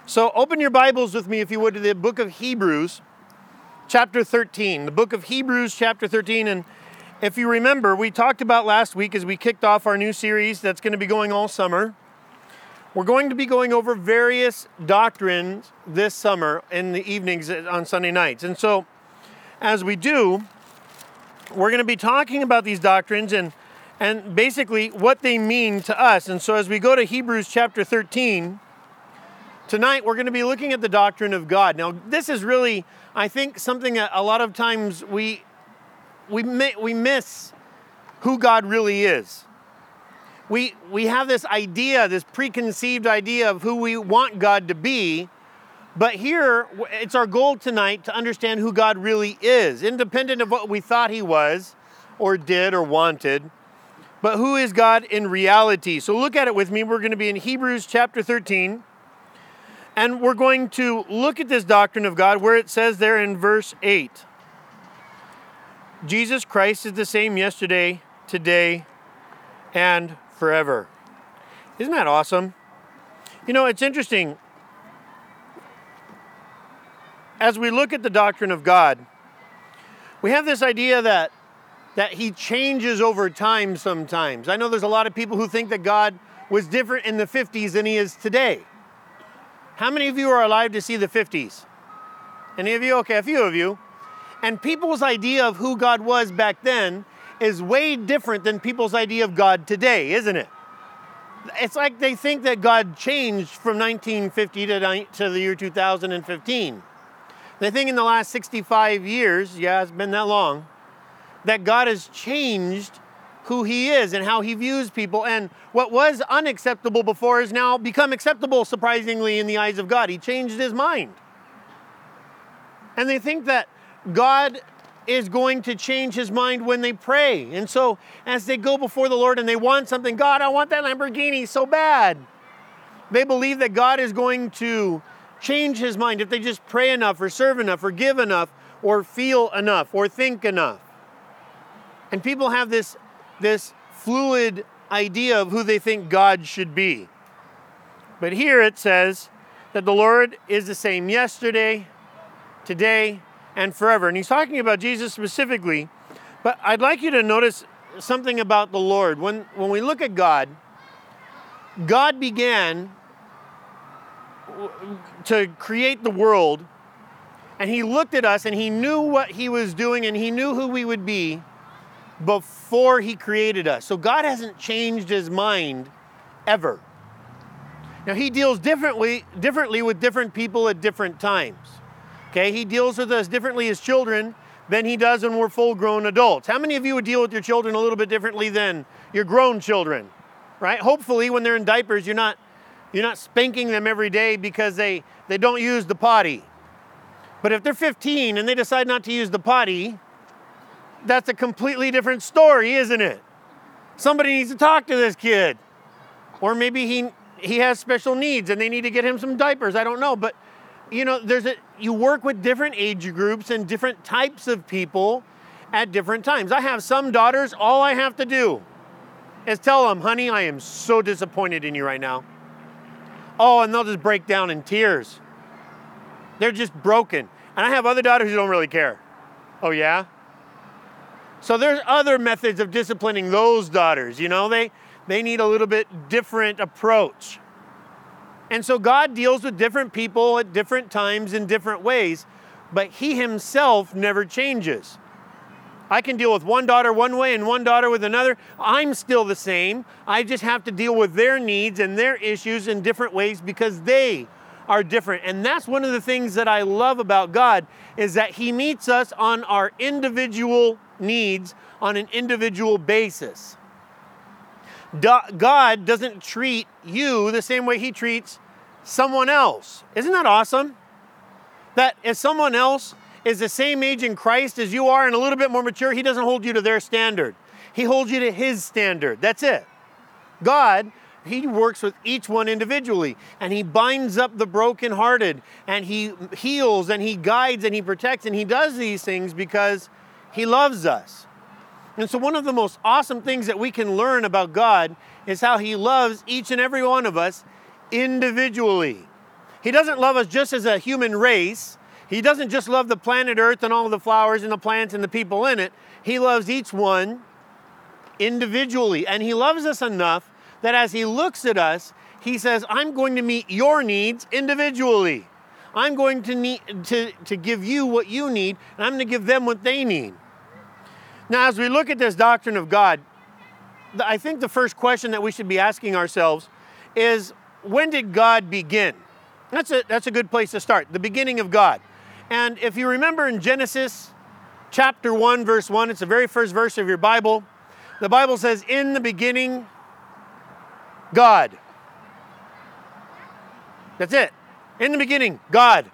So open your Bibles with me, if you would, to the book of Hebrews, chapter 13. The book of Hebrews, chapter 13. And if you remember, we talked about last week as we kicked off our new series that's going to be going all summer. We're going to be going over various doctrines this summer in the evenings on Sunday nights. And so as we do, we're going to be talking about these doctrines and basically what they mean to us. And so as we go to Hebrews chapter 13, tonight we're going to be looking at the doctrine of God. Now, this is really, I think, something that a lot of times we miss who God really is. We have this idea, this preconceived idea of who we want God to be, but here it's our goal tonight to understand who God really is, independent of what we thought He was or did or wanted, but who is God in reality. So look at it with me. We're going to be in Hebrews chapter 13. And we're going to look at this doctrine of God where it says there in verse 8, Jesus Christ is the same yesterday, today, and forever. Isn't that awesome? You know, it's interesting. As we look at the doctrine of God, we have this idea that He changes over time sometimes. I know there's a lot of people who think that God was different in the 50s than He is today. How many of you are alive to see the 50s? Any of you? Okay, a few of you. And people's idea of who God was back then is way different than people's idea of God today, isn't it? It's like they think that God changed from 1950 to the year 2015. They think in the last 65 years, yeah, it's been that long, that God has changed who He is and how He views people, and what was unacceptable before has now become acceptable, surprisingly, in the eyes of God. He changed His mind. And they think that God is going to change His mind when they pray. And so as they go before the Lord and they want something, God, I want that Lamborghini so bad. They believe that God is going to change His mind if they just pray enough or serve enough or give enough or feel enough or think enough. And people have this fluid idea of who they think God should be. But here it says that the Lord is the same yesterday, today, and forever. And He's talking about Jesus specifically. But I'd like you to notice something about the Lord. When we look at God, God began to create the world, and He looked at us and He knew what He was doing and He knew who we would be before He created us. So God hasn't changed His mind ever. Now He deals differently with different people at different times. Okay, He deals with us differently as children than He does when we're full-grown adults. How many of you would deal with your children a little bit differently than your grown children? Right? Hopefully when they're in diapers, you're not spanking them every day because they don't use the potty. But if they're 15 and they decide not to use the potty, that's a completely different story, isn't it? Somebody needs to talk to this kid. Or maybe he has special needs and they need to get him some diapers. I don't know. But, you know, you work with different age groups and different types of people at different times. I have some daughters, all I have to do is tell them, honey, I am so disappointed in you right now. Oh, and they'll just break down in tears. They're just broken. And I have other daughters who don't really care. Oh, yeah? So there's other methods of disciplining those daughters, you know, they need a little bit different approach. And so God deals with different people at different times in different ways, but He Himself never changes. I can deal with one daughter one way and one daughter with another. I'm still the same. I just have to deal with their needs and their issues in different ways because they are different. And that's one of the things that I love about God is that He meets us on our individual needs on an individual basis. God doesn't treat you the same way He treats someone else. Isn't that awesome? That if someone else is the same age in Christ as you are and a little bit more mature, He doesn't hold you to their standard. He holds you to His standard. That's it. God, He works with each one individually, and He binds up the brokenhearted, and He heals, and He guides, and He protects, and He does these things because He loves us. And so one of the most awesome things that we can learn about God is how He loves each and every one of us individually. He doesn't love us just as a human race. He doesn't just love the planet Earth and all the flowers and the plants and the people in it. He loves each one individually. And he loves us enough that as he looks at us, he says, I'm going to meet your needs individually. I'm going to give you what you need, and I'm going to give them what they need. Now, as we look at this doctrine of God, I think the first question that we should be asking ourselves is, when did God begin? That's a good place to start, the beginning of God. And if you remember in Genesis chapter 1, verse 1, it's the very first verse of your Bible. The Bible says, in the beginning, God. That's it. In the beginning, God.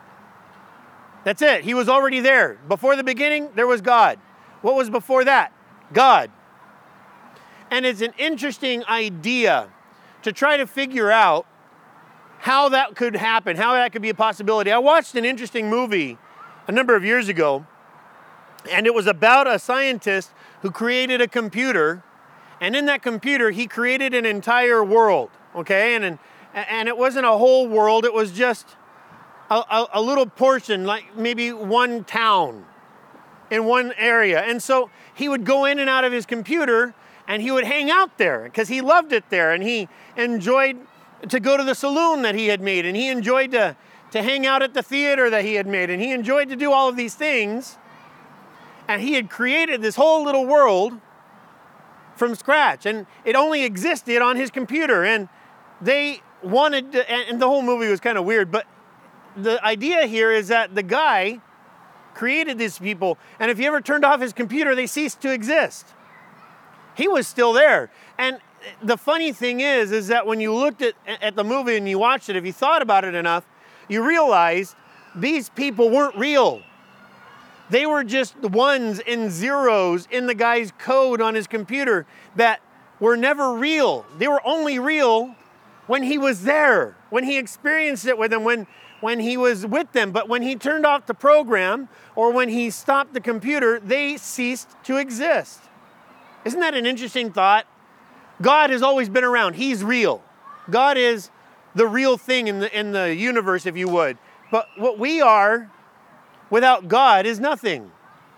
That's it. He was already there. Before the beginning, there was God. What was before that? God. And it's an interesting idea to try to figure out how that could happen, how that could be a possibility. I watched an interesting movie a number of years ago, and it was about a scientist who created a computer, and in that computer, he created an entire world, okay? And it wasn't a whole world, it was just a little portion, like maybe one town in one area. And so he would go in and out of his computer, and he would hang out there because he loved it there, and he enjoyed to go to the saloon that he had made, and he enjoyed to hang out at the theater that he had made, and he enjoyed to do all of these things. And he had created this whole little world from scratch, and it only existed on his computer. And they wanted to, and the whole movie was kind of weird, but the idea here is that the guy created these people, and if he ever turned off his computer, they ceased to exist. He was still there. And the funny thing is that when you looked at the movie and you watched it, if you thought about it enough, you realized these people weren't real. They were just ones and zeros in the guy's code on his computer that were never real. They were only real when he was there, when he experienced it with them, when he was with them. But when he turned off the program or when he stopped the computer, they ceased to exist. Isn't that an interesting thought? God has always been around. He's real. God is the real thing in the universe, if you would. But what we are without God is nothing.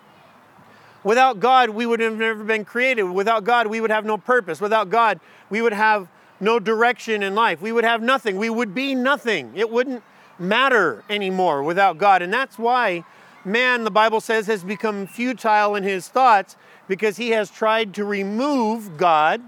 Without God, we would have never been created. Without God, we would have no purpose. Without God, we would have no direction in life. We would have nothing. We would be nothing. It wouldn't matter anymore without God. And that's why man, the Bible says, has become futile in his thoughts, because he has tried to remove God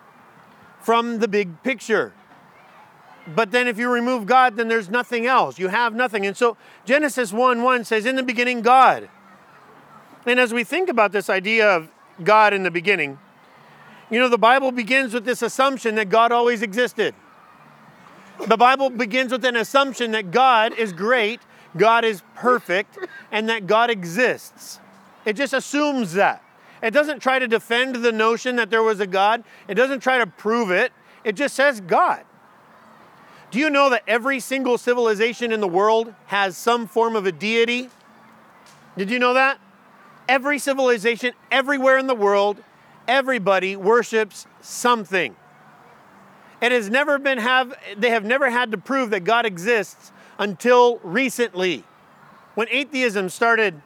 from the big picture. But then if you remove God, then there's nothing else. You have nothing. And so Genesis 1:1 says, in the beginning, God. And as we think about this idea of God in the beginning, you know, the Bible begins with this assumption that God always existed. The Bible begins with an assumption that God is great, God is perfect, and that God exists. It just assumes that. It doesn't try to defend the notion that there was a God. It doesn't try to prove it. It just says God. Do you know that every single civilization in the world has some form of a deity? Did you know that? Every civilization, everywhere in the world, everybody worships something. It has never been they have never had to prove that God exists until recently, when atheism started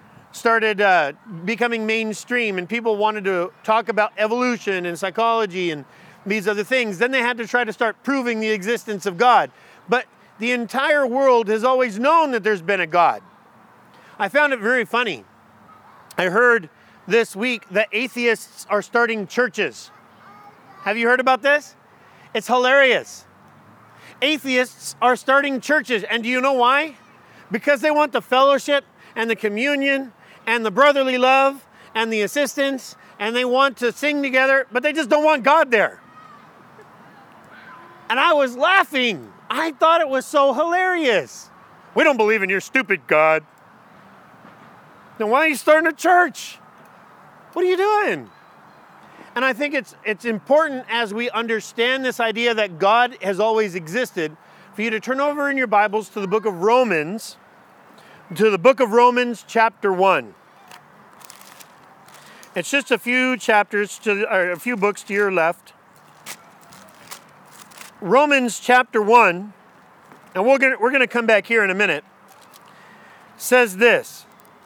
becoming mainstream and people wanted to talk about evolution and psychology and these other things. Then they had to try to start proving the existence of God. But the entire world has always known that there's been a God. I found it very funny. I heard this week that atheists are starting churches. Have you heard about this? It's hilarious. Atheists are starting churches. And do you know why? Because they want the fellowship and the communion and the brotherly love and the assistance, and they want to sing together, but they just don't want God there. And I was laughing. I thought it was so hilarious. We don't believe in your stupid God. Then why are you starting a church? What are you doing? And I think it's important, as we understand this idea that God has always existed, for you to turn over in your Bibles to the book of Romans, chapter 1. It's just a few chapters, or a few books to your left. Romans chapter 1, and we're going to come back here in a minute, says this.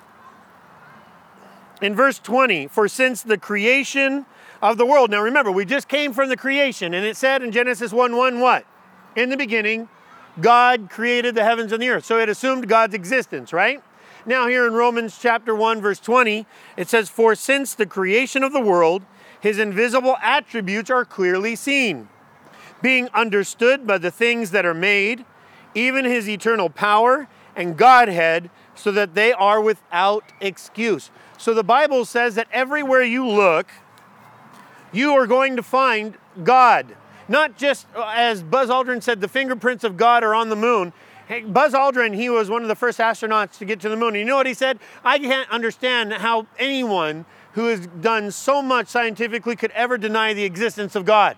In verse 20, for since the creation of the world. Now remember, we just came from the creation, and it said in Genesis 1:1 what? In the beginning, God created the heavens and the earth. So it assumed God's existence, right? Now here in Romans chapter 1, verse 20, it says, for since the creation of the world, his invisible attributes are clearly seen, being understood by the things that are made, even his eternal power and Godhead, so that they are without excuse. So the Bible says that everywhere you look, you are going to find God. Not just, as Buzz Aldrin said, the fingerprints of God are on the moon. Hey, Buzz Aldrin, he was one of the first astronauts to get to the moon. And you know what he said? I can't understand how anyone who has done so much scientifically could ever deny the existence of God.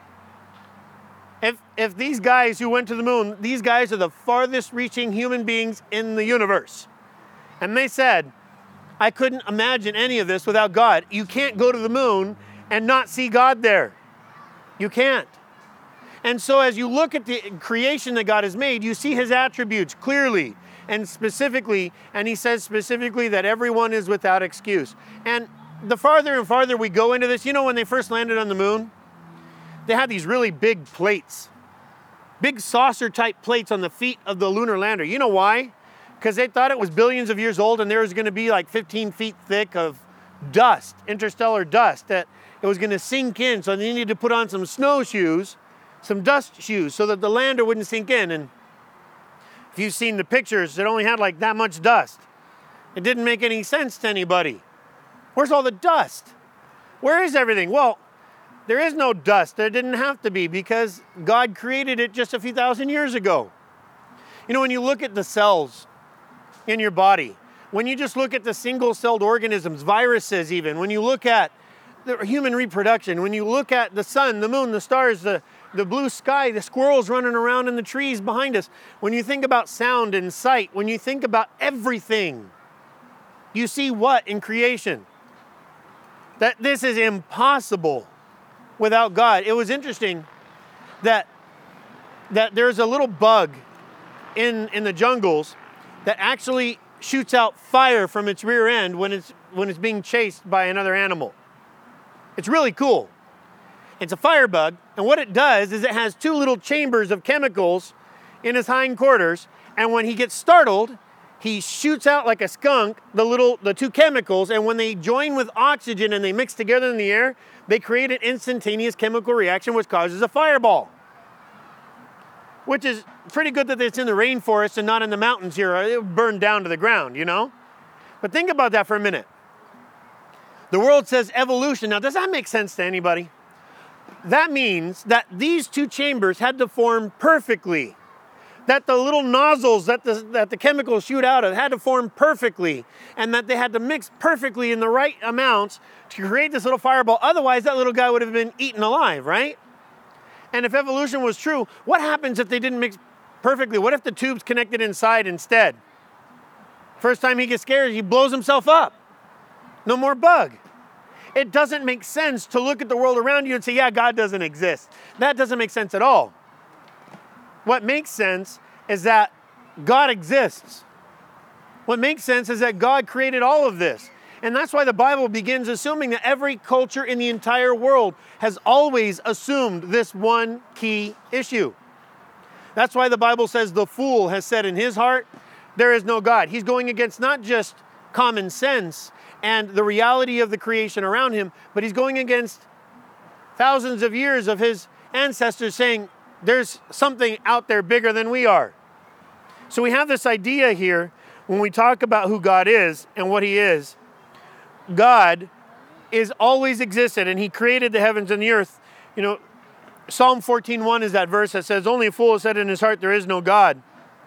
If these guys who went to the moon, these guys are the farthest reaching human beings in the universe. And they said, I couldn't imagine any of this without God. You can't go to the moon and not see God there. You can't. And so as you look at the creation that God has made, you see his attributes clearly and specifically, and he says specifically that everyone is without excuse. And the farther and farther we go into this, you know, when they first landed on the moon, they had these really big plates, big saucer-type plates on the feet of the lunar lander. You know why? Because they thought it was billions of years old and there was going to be like 15 feet thick of dust, interstellar dust, that it was going to sink in. So they needed to put on some snowshoes, some dust shoes, so that the lander wouldn't sink in. And if you've seen the pictures, it only had like that much dust. It didn't make any sense to anybody. Where's all the dust? Where is everything? Well, there is no dust. There didn't have to be, because God created it just a few thousand years ago. You know, when you look at the cells in your body, when you just look at the single-celled organisms, viruses even, when you look at the human reproduction, when you look at the sun, the moon, the stars, the blue sky, the squirrels running around in the trees behind us, when you think about sound and sight, when you think about everything, you see what in creation? That this is impossible without God. It was interesting that there's a little bug in the jungles that actually shoots out fire from its rear end when it's being chased by another animal. It's really cool. It's a firebug, and what it does is it has two little chambers of chemicals in his hindquarters, and when he gets startled, he shoots out like a skunk the two chemicals, and when they join with oxygen and they mix together in the air, they create an instantaneous chemical reaction which causes a fireball. Which is pretty good that it's in the rainforest and not in the mountains here. It would burn down to the ground, you know? But think about that for a minute. The world says evolution. Now, does that make sense to anybody? That means that these two chambers had to form perfectly. That the little nozzles that the chemicals shoot out of had to form perfectly. And that they had to mix perfectly in the right amounts to create this little fireball. Otherwise, that little guy would have been eaten alive, right? And if evolution was true, what happens if they didn't mix perfectly? What if the tube's connected inside instead? First time he gets scared, he blows himself up. No more bug. It doesn't make sense to look at the world around you and say, yeah, God doesn't exist. That doesn't make sense at all. What makes sense is that God exists. What makes sense is that God created all of this. And that's why the Bible begins assuming that every culture in the entire world has always assumed this one key issue. That's why the Bible says the fool has said in his heart, there is no God. He's going against not just common sense and the reality of the creation around him, but he's going against thousands of years of his ancestors saying there's something out there bigger than we are. So we have this idea here when we talk about who God is and what he is. God is always existed, and he created the heavens and the earth. You know, Psalm 14:1 is that verse that says, only a fool has said in his heart, there is no God.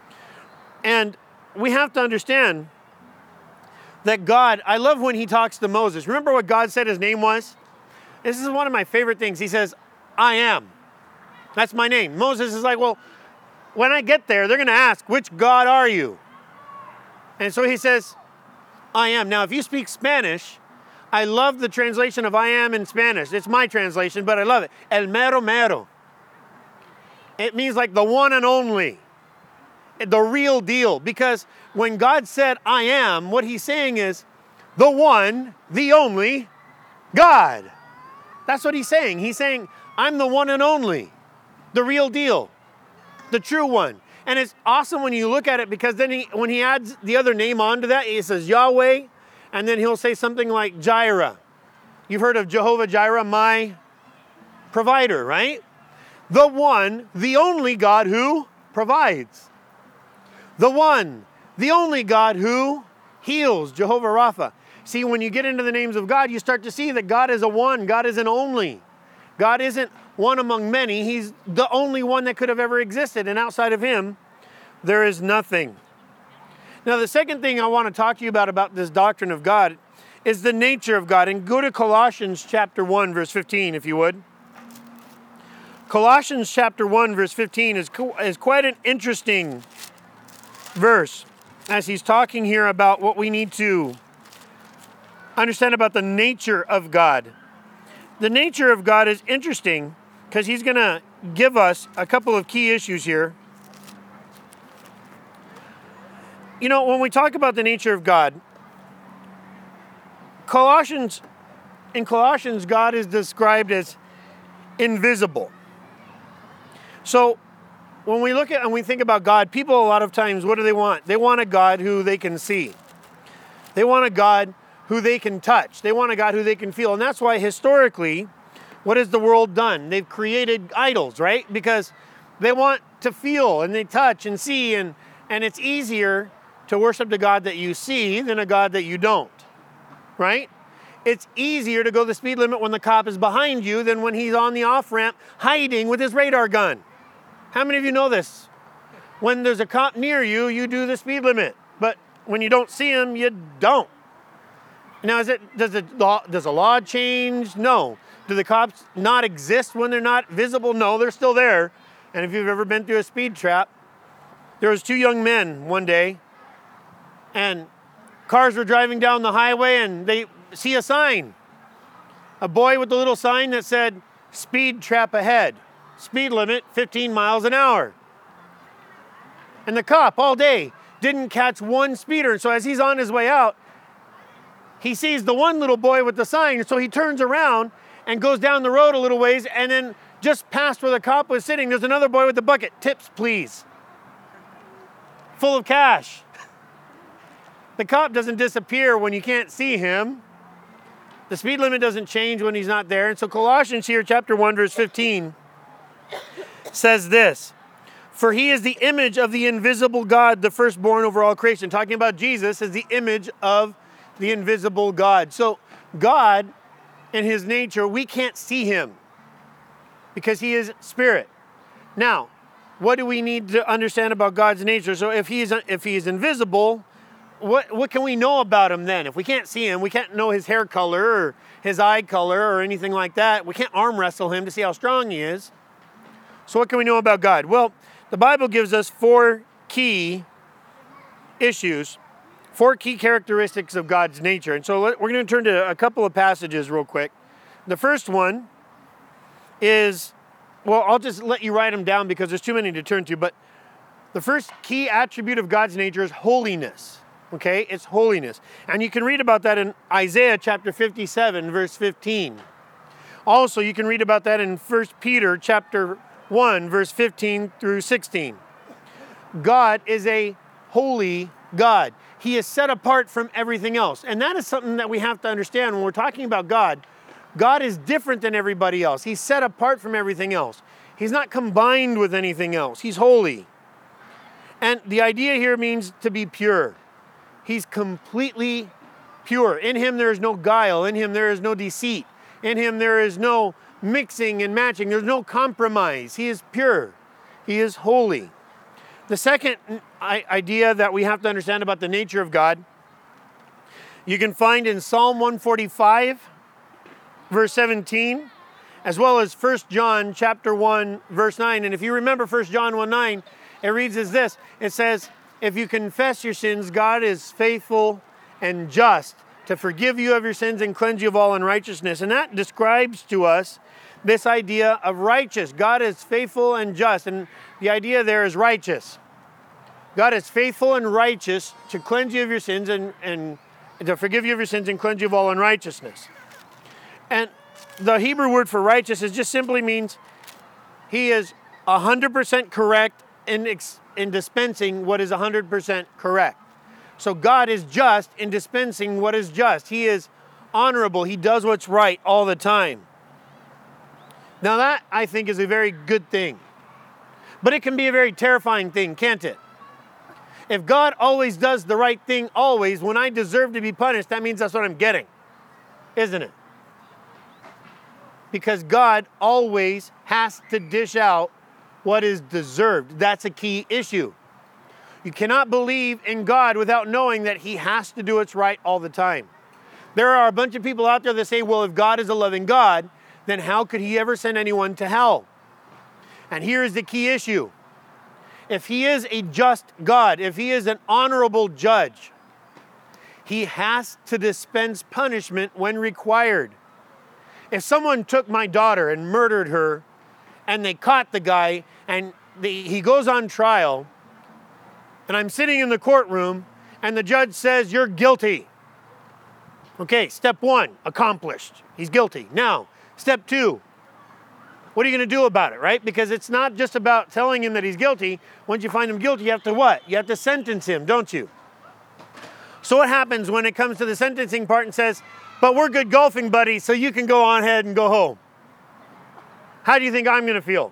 And we have to understand that God, I love when he talks to Moses. Remember what God said his name was? This is one of my favorite things. He says, I am. That's my name. Moses is like, well, when I get there, they're going to ask, which God are you? And so he says, I am. Now, if you speak Spanish, I love the translation of I am in Spanish. It's my translation, but I love it. El mero mero. It means like the one and only. the real deal. Because when God said, I am, what he's saying is the one, the only God. That's what he's saying. He's saying, I'm the one and only, the real deal, the true one. And it's awesome when you look at it, because then when he adds the other name onto that, he says Yahweh, and then he'll say something like Jireh. You've heard of Jehovah Jireh, my provider, right? The one, the only God who provides. The one, the only God who heals, Jehovah Rapha. See, when you get into the names of God, you start to see that God is a one, God is an only. God isn't one among many. He's the only one that could have ever existed. And outside of him, there is nothing. Now, the second thing I want to talk to you about this doctrine of God is the nature of God. And go to Colossians chapter 1, verse 15, if you would. Colossians chapter 1, verse 15 is quite an interesting verse, as he's talking here about what we need to understand about the nature of God. The nature of God is interesting because he's going to give us a couple of key issues here. You know, when we talk about the nature of God, in Colossians, God is described as invisible. So when we look at and we think about God, people a lot of times, what do they want? They want a God who they can see. They want a God who they can touch. They want a God who they can feel. And that's why historically, what has the world done? They've created idols, right? Because they want to feel and they touch and see, and it's easier to worship the God that you see than a God that you don't, right? It's easier to go the speed limit when the cop is behind you than when he's on the off-ramp hiding with his radar gun. How many of you know this? When there's a cop near you, you do the speed limit. But when you don't see him, you don't. Now, does a law change? No. Do the cops not exist when they're not visible? No, they're still there. And if you've ever been through a speed trap, there was two young men one day, and cars were driving down the highway, and they see a sign. A boy with a little sign that said, speed trap ahead. Speed limit, 15 miles an hour. And the cop all day didn't catch one speeder. And so as he's on his way out, he sees the one little boy with the sign. So he turns around and goes down the road a little ways. And then just past where the cop was sitting, there's another boy with the bucket. Tips, please. Full of cash. The cop doesn't disappear when you can't see him. The speed limit doesn't change when he's not there. And so Colossians here, chapter 1, verse 15, says this: for he is the image of the invisible God, the firstborn over all creation. Talking about Jesus as the image of the invisible God. So God, in his nature, we can't see him because he is spirit. Now, what do we need to understand about God's nature? So if he is invisible, what can we know about him then? If we can't see him, we can't know his hair color or his eye color or anything like that. We can't arm wrestle him to see how strong he is. So what can we know about God? Well, the Bible gives us four key issues, four key characteristics of God's nature. And so we're going to turn to a couple of passages real quick. The first one is, well, I'll just let you write them down because there's too many to turn to. But the first key attribute of God's nature is holiness. Okay, it's holiness. And you can read about that in Isaiah chapter 57, verse 15. Also, you can read about that in 1 Peter chapter 1, verse 15 through 16. God is a holy God. He is set apart from everything else. And that is something that we have to understand when we're talking about God. God is different than everybody else. He's set apart from everything else. He's not combined with anything else. He's holy. And the idea here means to be pure. He's completely pure. In him there is no guile. In him there is no deceit. In him there is no mixing and matching. There's no compromise. He is pure. He is holy. The second idea that we have to understand about the nature of God, you can find in Psalm 145, verse 17, as well as 1 John chapter 1, verse 9. And if you remember 1 John 1:9, it reads as this. It says, if you confess your sins, God is faithful and just to forgive you of your sins and cleanse you of all unrighteousness. And that describes to us this idea of righteous. God is faithful and just. And the idea there is righteous. God is faithful and righteous to cleanse you of your sins and to forgive you of your sins and cleanse you of all unrighteousness. And the Hebrew word for righteous just simply means he is 100% correct in dispensing what is 100% correct. So God is just in dispensing what is just. He is honorable. He does what's right all the time. Now that, I think, is a very good thing. But it can be a very terrifying thing, can't it? If God always does the right thing always, when I deserve to be punished, that means that's what I'm getting, isn't it? Because God always has to dish out what is deserved. That's a key issue. You cannot believe in God without knowing that he has to do what's right all the time. There are a bunch of people out there that say, well, if God is a loving God, then how could he ever send anyone to hell? And here is the key issue. If he is a just God, if he is an honorable judge, he has to dispense punishment when required. If someone took my daughter and murdered her, and they caught the guy, and he goes on trial, and I'm sitting in the courtroom, and the judge says, you're guilty. Okay, step one, accomplished. He's guilty. Now, step two, what are you going to do about it, right? Because it's not just about telling him that he's guilty. Once you find him guilty, you have to what? You have to sentence him, don't you? So what happens when it comes to the sentencing part and says, but we're good golfing buddies, so you can go on ahead and go home? How do you think I'm going to feel?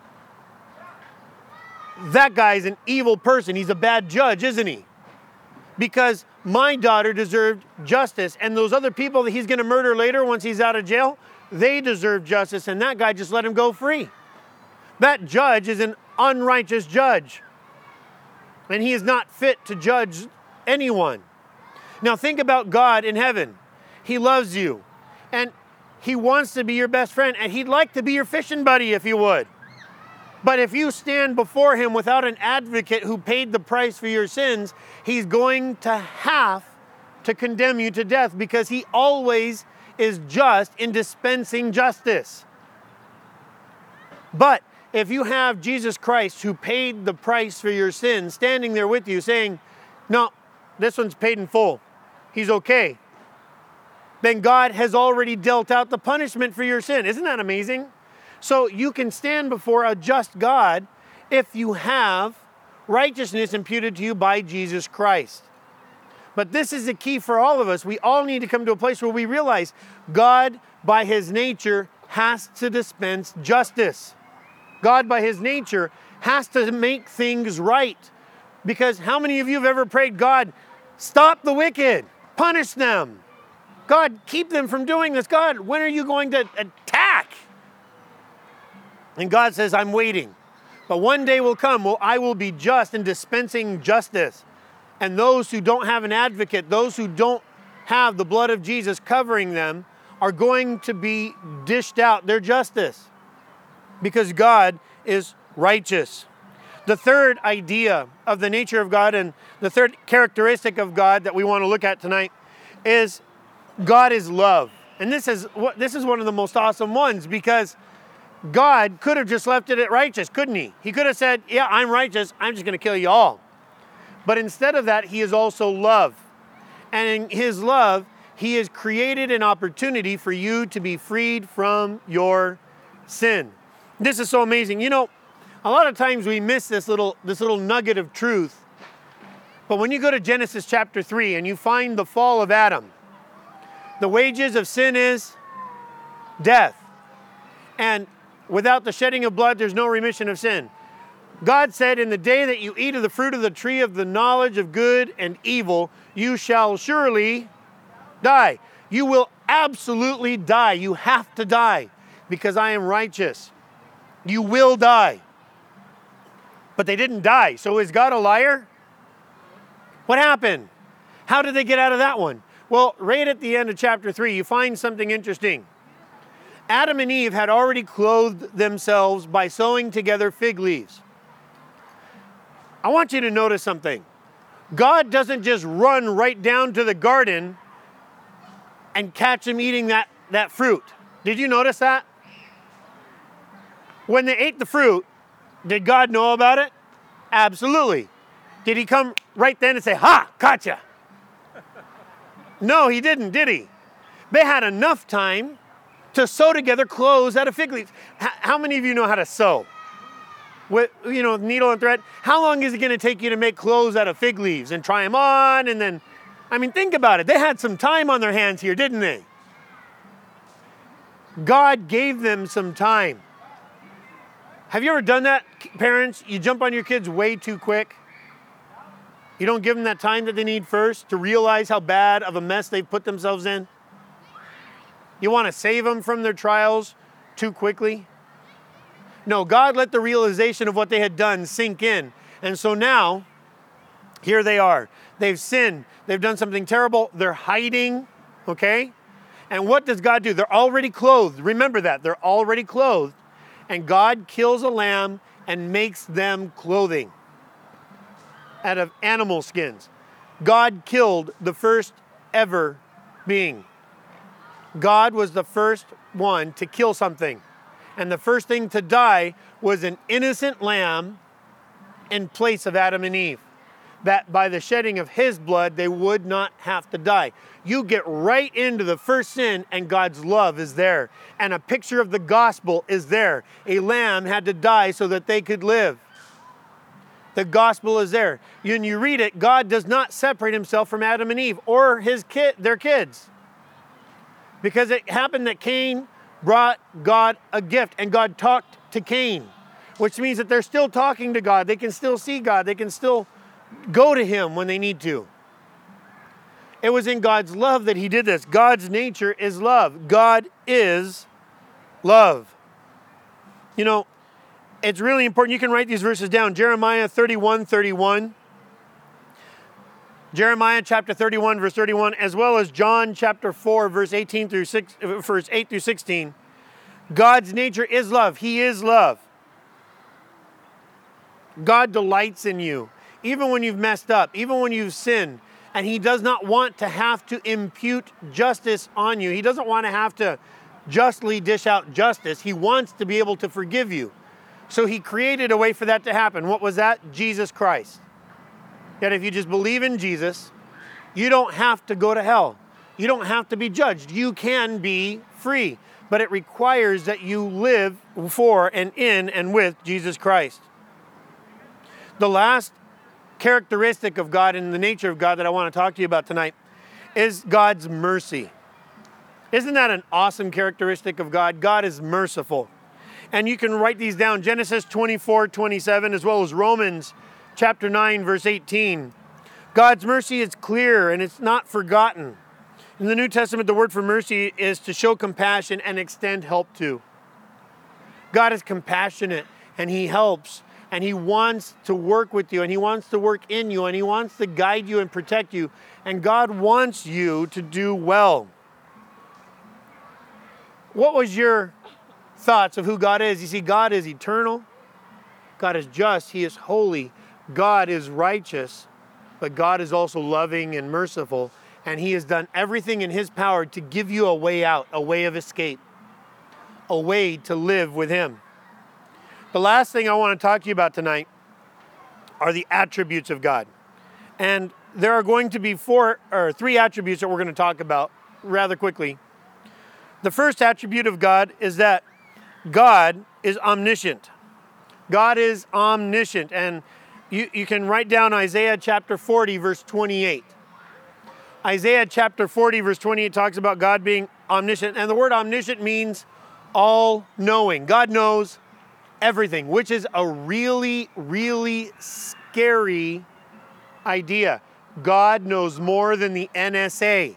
That guy's an evil person. He's a bad judge, isn't he? Because my daughter deserved justice, and those other people that he's going to murder later once he's out of jail, they deserve justice, and that guy just let him go free. That judge is an unrighteous judge, and he is not fit to judge anyone. Now think about God in heaven. He loves you, and he wants to be your best friend, and he'd like to be your fishing buddy if he would. But if you stand before him without an advocate who paid the price for your sins, he's going to have to condemn you to death, because he always is just in dispensing justice. But if you have Jesus Christ, who paid the price for your sins, standing there with you saying, no, this one's paid in full, he's okay, then God has already dealt out the punishment for your sin. Isn't that amazing? So you can stand before a just God if you have righteousness imputed to you by Jesus Christ. But this is the key for all of us. We all need to come to a place where we realize God, by his nature, has to dispense justice. God, by his nature, has to make things right. Because how many of you have ever prayed, God, stop the wicked, punish them? God, keep them from doing this. God, when are you going to attack? And God says, I'm waiting. But one day will come, I will be just in dispensing justice. And those who don't have an advocate, those who don't have the blood of Jesus covering them, are going to be dished out their justice. Because God is righteous. The third idea of the nature of God, and the third characteristic of God that we want to look at tonight, is God is love. And this is one of the most awesome ones, because God could have just left it at righteous, couldn't he? He could have said, yeah, I'm righteous, I'm just going to kill you all. But instead of that, he is also love. And in his love, he has created an opportunity for you to be freed from your sin. This is so amazing. You know, a lot of times we miss this little nugget of truth. But when you go to Genesis chapter 3 and you find the fall of Adam, the wages of sin is death. And without the shedding of blood, there's no remission of sin. God said, in the day that you eat of the fruit of the tree of the knowledge of good and evil, you shall surely die. You will absolutely die. You have to die, because I am righteous. You will die. But they didn't die. So is God a liar? What happened? How did they get out of that one? Well, right at the end of chapter 3, you find something interesting. Adam and Eve had already clothed themselves by sewing together fig leaves. I want you to notice something. God doesn't just run right down to the garden and catch them eating that fruit. Did you notice that? When they ate the fruit, did God know about it? Absolutely. Did he come right then and say, "Ha, gotcha"? No, he didn't, did he? They had enough time to sew together clothes out of fig leaves. How many of you know how to sew? With, needle and thread. How long is it going to take you to make clothes out of fig leaves and try them on? And then, think about it. They had some time on their hands here, didn't they? God gave them some time. Have you ever done that, parents? You jump on your kids way too quick. You don't give them that time that they need first to realize how bad of a mess they've put themselves in. You want to save them from their trials too quickly? No, God let the realization of what they had done sink in. And so now, here they are. They've sinned. They've done something terrible. They're hiding, okay? And what does God do? They're already clothed. Remember that. They're already clothed. And God kills a lamb and makes them clothing out of animal skins. God killed the first ever being. God was the first one to kill something. And the first thing to die was an innocent lamb in place of Adam and Eve. That by the shedding of his blood, they would not have to die. You get right into the first sin and God's love is there. And a picture of the gospel is there. A lamb had to die so that they could live. The gospel is there. When you read it, God does not separate himself from Adam and Eve or their kids. Because it happened that Cain brought God a gift and God talked to Cain, which means that they're still talking to God. They can still see God. They can still go to him when they need to. It was in God's love that he did this. God's nature is love. God is love. It's really important. You can write these verses down. Jeremiah 31:31. Jeremiah chapter 31, verse 31, as well as John chapter 4, verse 8 through 16. God's nature is love. He is love. God delights in you, even when you've messed up, even when you've sinned. And he does not want to have to impute justice on you. He doesn't want to have to justly dish out justice. He wants to be able to forgive you. So he created a way for that to happen. What was that? Jesus Christ. That if you just believe in Jesus, you don't have to go to hell. You don't have to be judged. You can be free. But it requires that you live for and in and with Jesus Christ. The last characteristic of God and the nature of God that I want to talk to you about tonight is God's mercy. Isn't that an awesome characteristic of God? God is merciful. And you can write these down. Genesis 24:27 as well as Romans chapter 9, verse 18. God's mercy is clear and it's not forgotten. In the New Testament, the word for mercy is to show compassion and extend help to. God is compassionate and he helps and he wants to work with you and he wants to work in you and he wants to guide you and protect you. And God wants you to do well. What was your thoughts of who God is? You see, God is eternal. God is just. He is holy. God is righteous, but God is also loving and merciful, and he has done everything in his power to give you a way out, a way of escape, a way to live with him. The last thing I want to talk to you about tonight are the attributes of God. And there are going to be three attributes that we're going to talk about rather quickly. The first attribute of God is that God is omniscient. God is omniscient, and you can write down Isaiah chapter 40, verse 28. Isaiah chapter 40, verse 28 talks about God being omniscient. And the word omniscient means all-knowing. God knows everything, which is a really, really scary idea. God knows more than the NSA.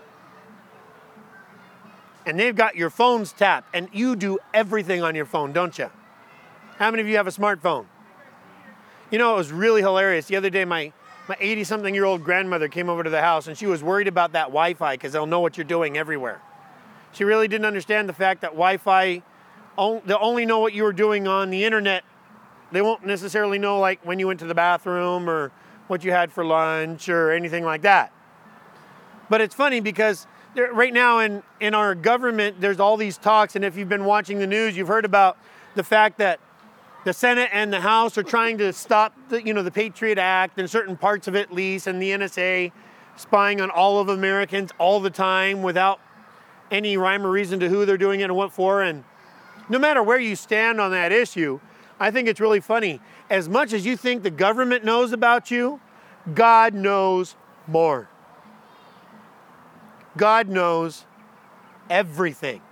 And they've got your phones tapped, and you do everything on your phone, don't you? How many of you have a smartphone? It was really hilarious. The other day, my 80-something-year-old grandmother came over to the house, and she was worried about that Wi-Fi because they'll know what you're doing everywhere. She really didn't understand the fact that Wi-Fi, they'll only know what you were doing on the internet. They won't necessarily know like when you went to the bathroom or what you had for lunch or anything like that. But it's funny because right now in our government, there's all these talks, and if you've been watching the news, you've heard about the fact that The Senate and the House are trying to stop the Patriot Act and certain parts of it, at least, and the NSA spying on all of Americans all the time without any rhyme or reason to who they're doing it and what for. And no matter where you stand on that issue, I think it's really funny. As much as you think the government knows about you, God knows more. God knows everything.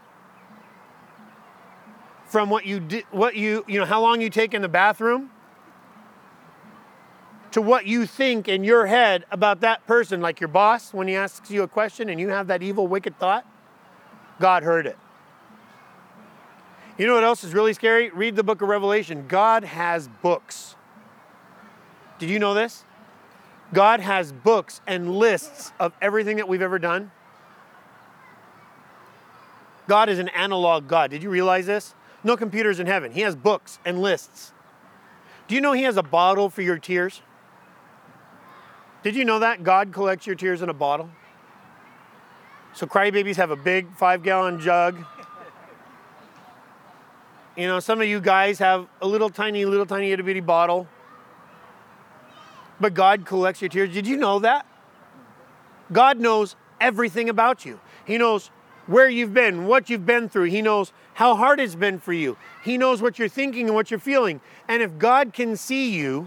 From what you did, how long you take in the bathroom, to what you think in your head about that person, like your boss when he asks you a question and you have that evil, wicked thought, God heard it. You know what else is really scary? Read the book of Revelation. God has books. Did you know this? God has books and lists of everything that we've ever done. God is an analog God. Did you realize this? No computers in heaven. He has books and lists. Do you know he has a bottle for your tears? Did you know that? God collects your tears in a bottle. So crybabies have a big 5-gallon jug. Some of you guys have a little tiny itty bitty bottle. But God collects your tears. Did you know that? God knows everything about you. He knows where you've been, what you've been through. He knows how hard it's been for you. He knows what you're thinking and what you're feeling. And if God can see you,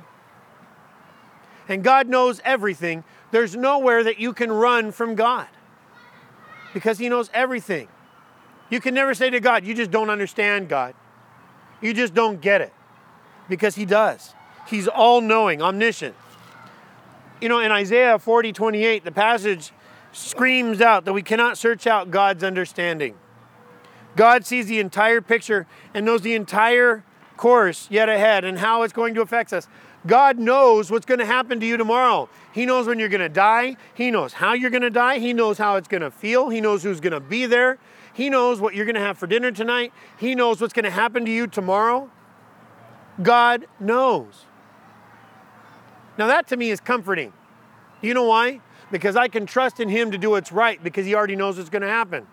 and God knows everything, there's nowhere that you can run from God. Because he knows everything. You can never say to God, you just don't understand God. You just don't get it. Because he does. He's all-knowing, omniscient. In Isaiah 40:28, the passage screams out that we cannot search out God's understanding. God sees the entire picture and knows the entire course yet ahead and how it's going to affect us. God knows what's going to happen to you tomorrow. He knows when you're going to die. He knows how you're going to die. He knows how it's going to feel. He knows who's going to be there. He knows what you're going to have for dinner tonight. He knows what's going to happen to you tomorrow. God knows. Now that to me is comforting. You know why? Because I can trust in him to do what's right because he already knows what's going to happen.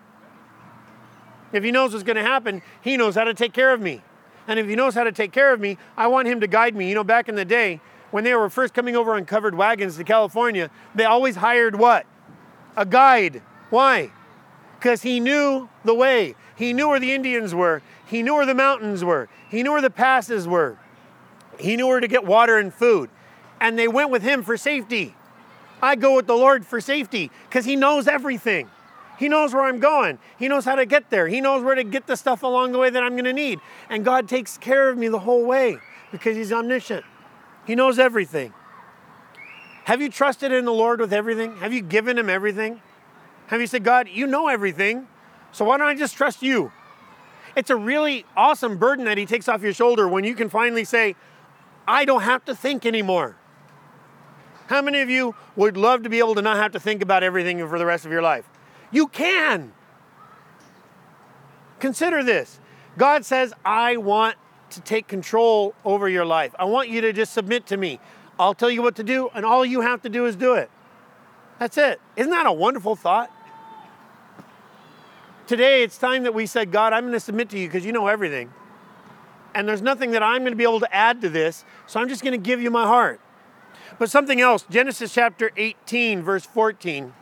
If he knows what's going to happen, he knows how to take care of me. And if he knows how to take care of me, I want him to guide me. Back in the day, when they were first coming over on covered wagons to California, they always hired what? A guide. Why? Because he knew the way. He knew where the Indians were. He knew where the mountains were. He knew where the passes were. He knew where to get water and food. And they went with him for safety. I go with the Lord for safety because he knows everything. He knows where I'm going. He knows how to get there. He knows where to get the stuff along the way that I'm going to need. And God takes care of me the whole way because he's omniscient. He knows everything. Have you trusted in the Lord with everything? Have you given him everything? Have you said, God, you know everything, so why don't I just trust you? It's a really awesome burden that he takes off your shoulder when you can finally say, I don't have to think anymore. How many of you would love to be able to not have to think about everything for the rest of your life? You can. Consider this. God says, I want to take control over your life. I want you to just submit to me. I'll tell you what to do, and all you have to do is do it. That's it. Isn't that a wonderful thought? Today, it's time that we said, God, I'm going to submit to you because you know everything. And there's nothing that I'm going to be able to add to this, so I'm just going to give you my heart. But something else, Genesis chapter 18, verse 14.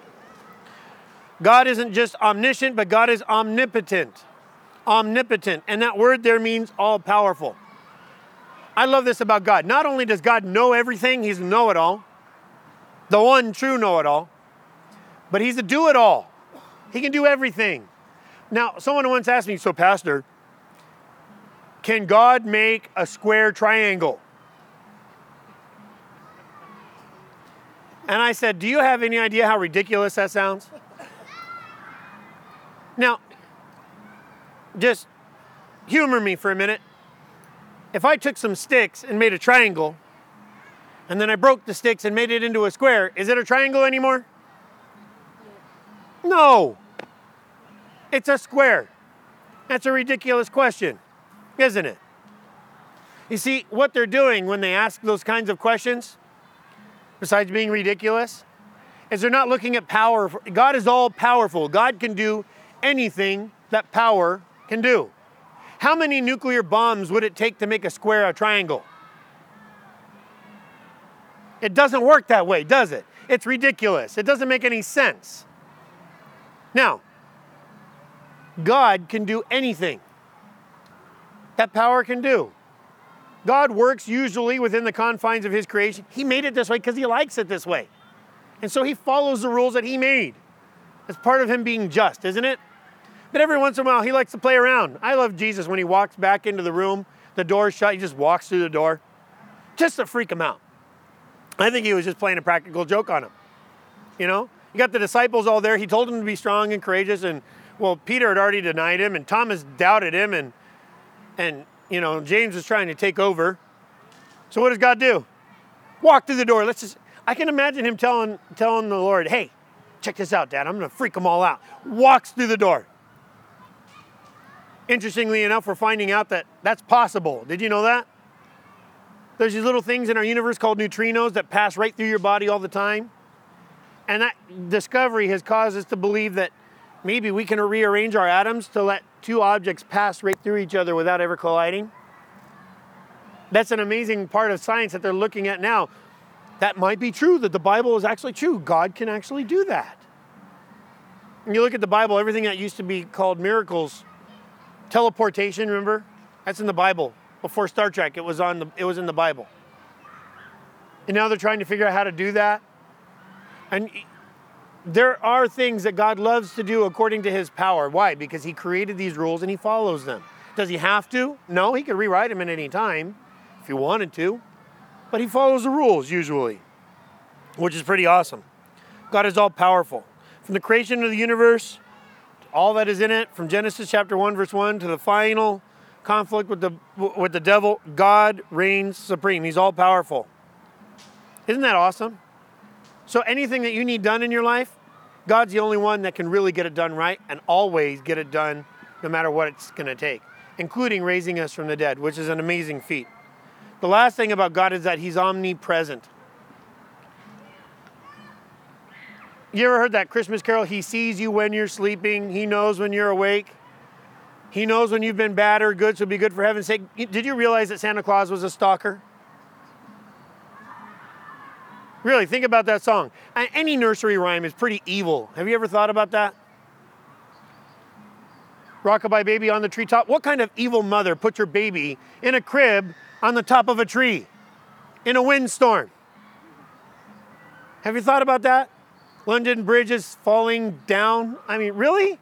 God isn't just omniscient, but God is omnipotent. Omnipotent. And that word there means all-powerful. I love this about God. Not only does God know everything, he's a know-it-all, the one true know-it-all, but he's a do-it-all. He can do everything. Now, someone once asked me, so Pastor, can God make a square triangle? And I said, do you have any idea how ridiculous that sounds? Now, just humor me for a minute. If I took some sticks and made a triangle, and then I broke the sticks and made it into a square, is it a triangle anymore? No. It's a square. That's a ridiculous question, isn't it? You see, what they're doing when they ask those kinds of questions, besides being ridiculous, is they're not looking at power. God is all powerful. God can do anything that power can do. How many nuclear bombs would it take to make a square a triangle? It doesn't work that way, does it? It's ridiculous. It doesn't make any sense. Now, God can do anything that power can do. God works usually within the confines of his creation. He made it this way because he likes it this way. And so he follows the rules that he made. It's part of him being just, isn't it? But every once in a while, he likes to play around. I love Jesus when he walks back into the room, the door's shut, he just walks through the door, just to freak him out. I think he was just playing a practical joke on him. You know, you got the disciples all there. He told them to be strong and courageous. And, well, Peter had already denied him, and Thomas doubted him, and you know, James was trying to take over. So what does God do? Walk through the door. I can imagine him telling the Lord, hey, check this out, Dad. I'm going to freak them all out. Walks through the door. Interestingly enough, we're finding out that that's possible. Did you know that? There's these little things in our universe called neutrinos that pass right through your body all the time. And that discovery has caused us to believe that maybe we can rearrange our atoms to let two objects pass right through each other without ever colliding. That's an amazing part of science that they're looking at now. That might be true, that the Bible is actually true. God can actually do that. And you look at the Bible, everything that used to be called miracles, teleportation, remember? That's in the Bible. Before Star Trek, it was in the Bible. And now they're trying to figure out how to do that. And there are things that God loves to do according to his power. Why? Because he created these rules and he follows them. Does he have to? No, he could rewrite them at any time if he wanted to. But he follows the rules usually, which is pretty awesome. God is all powerful. From the creation of the universe, to all that is in it, from Genesis chapter 1, verse 1 to the final conflict with the devil, God reigns supreme. He's all powerful. Isn't that awesome? So anything that you need done in your life, God's the only one that can really get it done right and always get it done no matter what it's going to take, including raising us from the dead, which is an amazing feat. The last thing about God is that he's omnipresent. You ever heard that Christmas carol? He sees you when you're sleeping. He knows when you're awake. He knows when you've been bad or good, so be good for heaven's sake. Did you realize that Santa Claus was a stalker? Really, think about that song. Any nursery rhyme is pretty evil. Have you ever thought about that? Rockabye baby on the treetop. What kind of evil mother puts her baby in a crib on the top of a tree in a windstorm? Have you thought about that? London Bridge is falling down. I mean, really?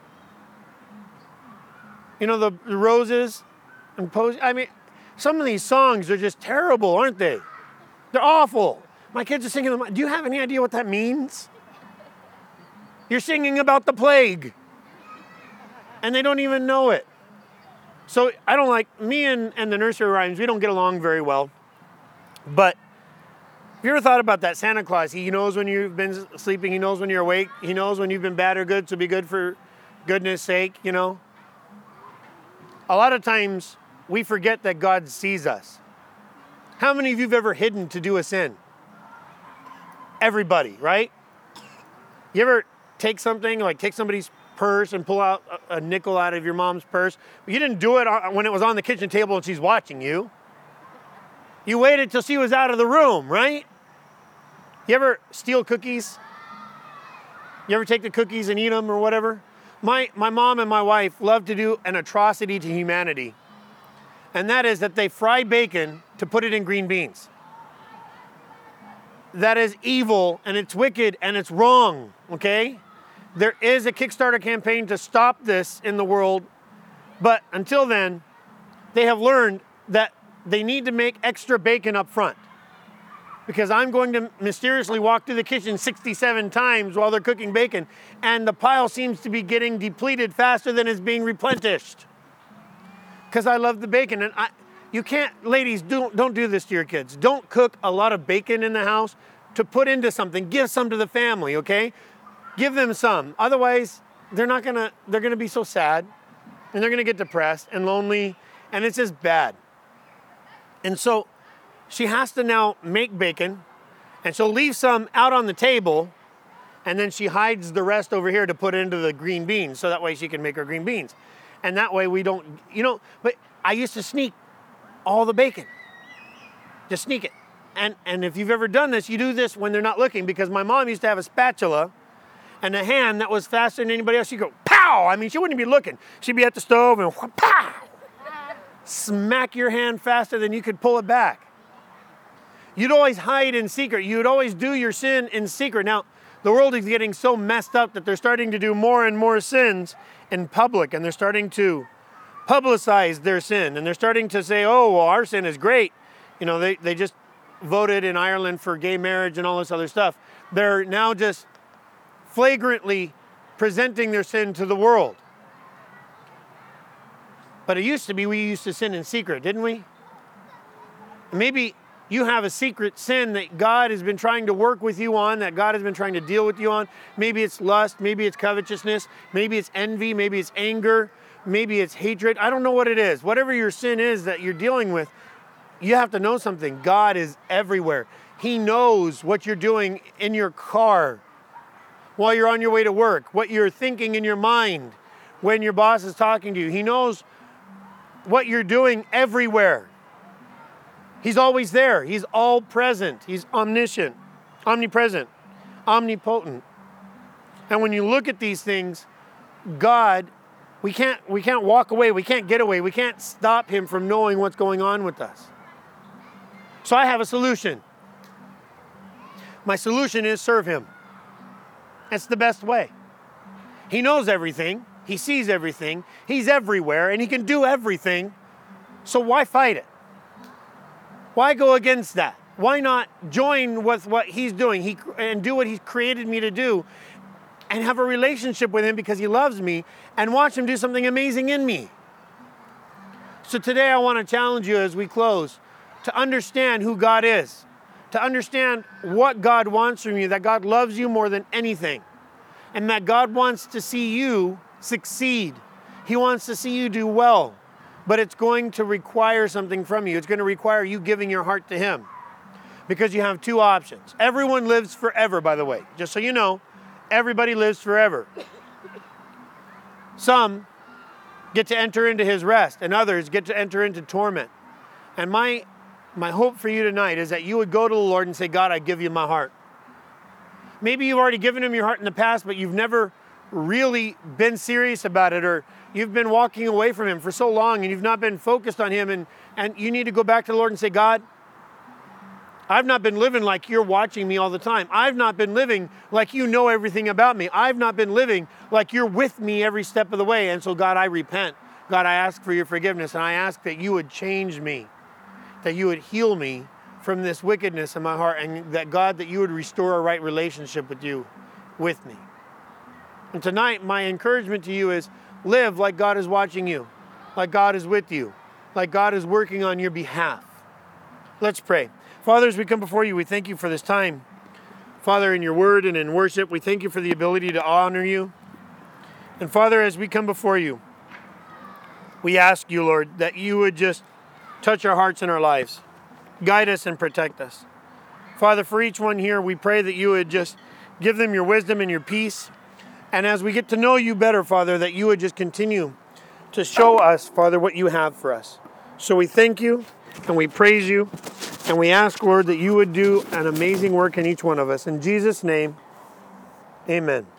You know, the roses and posies. I mean, some of these songs are just terrible, aren't they? They're awful. My kids are singing them. Do you have any idea what that means? You're singing about the plague. And they don't even know it. So I don't like, me and the nursery rhymes, we don't get along very well. But have you ever thought about that? Santa Claus, he knows when you've been sleeping. He knows when you're awake. He knows when you've been bad or good, so be good for goodness sake, you know. A lot of times we forget that God sees us. How many of you have ever hidden to do a sin? Everybody, right? You ever take something, like take somebody's purse and pull out a nickel out of your mom's purse? You didn't do it when it was on the kitchen table and she's watching you. You waited till she was out of the room, right? You ever steal cookies? You ever take the cookies and eat them or whatever? My mom and my wife love to do an atrocity to humanity. And that is that they fry bacon to put it in green beans. That is evil, and it's wicked, and it's wrong, okay? There is a Kickstarter campaign to stop this in the world, but until then, they have learned that they need to make extra bacon up front, because I'm going to mysteriously walk through the kitchen 67 times while they're cooking bacon, and the pile seems to be getting depleted faster than it's being replenished, because I love the bacon. And you can't, ladies, don't do this to your kids. Don't cook a lot of bacon in the house to put into something. Give some to the family, okay? Give them some. Otherwise, they're gonna be so sad, and they're gonna get depressed and lonely, and it's just bad. And so she has to now make bacon, and she'll leave some out on the table, and then she hides the rest over here to put into the green beans, so that way she can make her green beans. And that way we don't, but I used to sneak all the bacon. Just sneak it. And if you've ever done this, you do this when they're not looking, because my mom used to have a spatula and a hand that was faster than anybody else. She'd go, pow! I mean, she wouldn't be looking. She'd be at the stove and pow! Smack your hand faster than you could pull it back. You'd always hide in secret. You'd always do your sin in secret. Now, the world is getting so messed up that they're starting to do more and more sins in public, and they're starting to publicize their sin, and they're starting to say, oh, well, our sin is great. They just voted in Ireland for gay marriage and all this other stuff. They're now just flagrantly presenting their sin to the world. But it used to be we used to sin in secret, didn't we? Maybe you have a secret sin that God has been trying to work with you on, that God has been trying to deal with you on. Maybe it's lust, maybe it's covetousness, maybe it's envy, maybe it's anger, maybe it's hatred. I don't know what it is. Whatever your sin is that you're dealing with, you have to know something. God is everywhere. He knows what you're doing in your car while you're on your way to work, what you're thinking in your mind when your boss is talking to you. He knows what you're doing everywhere. He's always there. He's all present. He's omniscient, omnipresent, omnipotent. And when you look at these things, God, we can't walk away. We can't get away. We can't stop him from knowing what's going on with us. So I have a solution. My solution is serve him. That's the best way. He knows everything. He sees everything. He's everywhere, and he can do everything. So why fight it? Why go against that? Why not join with what he's doing and do what he's created me to do and have a relationship with him because he loves me and watch him do something amazing in me? So today I want to challenge you as we close to understand who God is, to understand what God wants from you, that God loves you more than anything, and that God wants to see you succeed. He wants to see you do well, but it's going to require something from you. It's going to require you giving your heart to him, because you have two options. Everyone lives forever, by the way. Just so you know, everybody lives forever. Some get to enter into his rest, and others get to enter into torment. And my hope for you tonight is that you would go to the Lord and say, God, I give you my heart. Maybe you've already given him your heart in the past, but you've never really been serious about it, or you've been walking away from him for so long and you've not been focused on him, and you need to go back to the Lord and say, God, I've not been living like you're watching me all the time. I've not been living like you know everything about me. I've not been living like you're with me every step of the way. And so God, I repent. God, I ask for your forgiveness, and I ask that you would change me, that you would heal me from this wickedness in my heart, and that God, that you would restore a right relationship with you, with me. And tonight, my encouragement to you is live like God is watching you, like God is with you, like God is working on your behalf. Let's pray. Father, as we come before you, we thank you for this time. Father, in your word and in worship, we thank you for the ability to honor you. And Father, as we come before you, we ask you, Lord, that you would just touch our hearts and our lives. Guide us and protect us. Father, for each one here, we pray that you would just give them your wisdom and your peace. And as we get to know you better, Father, that you would just continue to show us, Father, what you have for us. So we thank you and we praise you. And we ask, Lord, that you would do an amazing work in each one of us. In Jesus' name, amen.